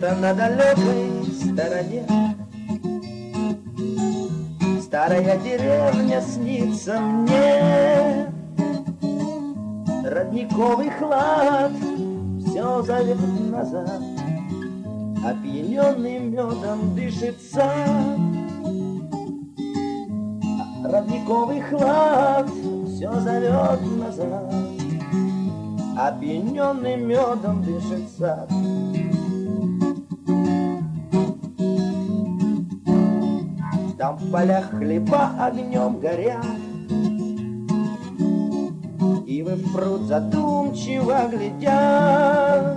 Где-то на далекой стороне старая деревня снится мне. Родниковый хлад все зовет назад, опьяненный медом дышит сад. Родниковый хлад все зовет назад, опьяненный медом дышит сад. Там в полях хлеба огнем горят, ивы в пруд задумчиво глядят.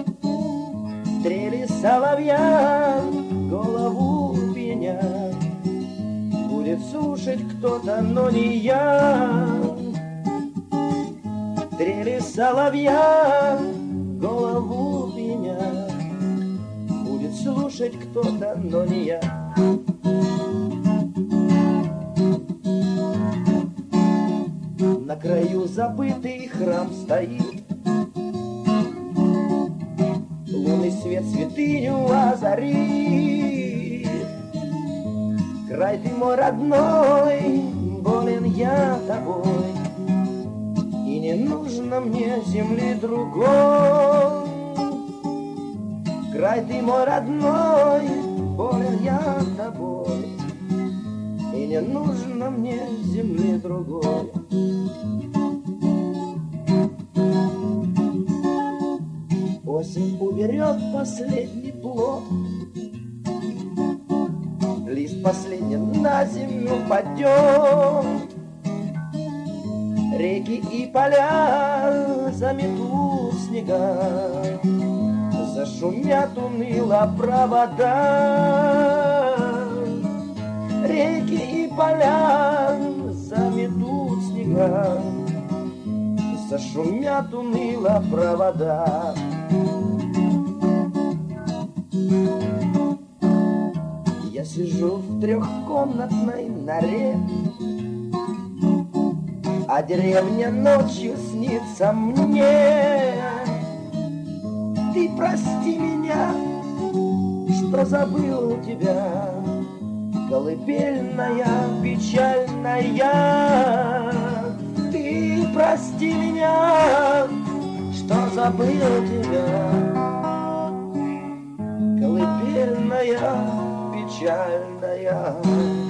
Трели соловья голову пенят, будет слушать кто-то, но не я. Трели соловья голову пенят, будет слушать кто-то, но не я. На краю забытый храм стоит, лунный свет святыню озарит. Край ты мой родной, болен я тобой, и не нужно мне земли другой. Край ты мой родной, болен я тобой, и не нужно мне земли другой. Осень уберет последний плод, лист последний на землю падет. Реки и поля заметут снега, зашумят уныло провода. Реки и поля заметут снега, зашумят уныло провода. Я сижу в трехкомнатной норе, а деревня ночью снится мне. Ты прости меня, что забыл тебя, колыбельная, печальная. Ты прости меня, что забыл тебя, колыбельная, печальная.